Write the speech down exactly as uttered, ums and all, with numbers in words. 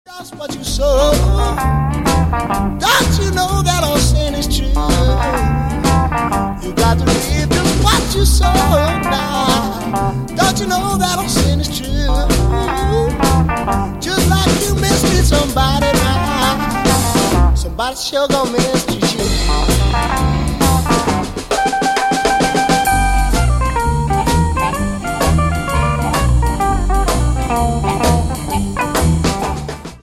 That's what you sow. Don't you know that all sin is true? You got to reap just what you sow now. Don't you know that all sin is true? Just like you mistreat somebody now, somebody sure gonna mistreat you.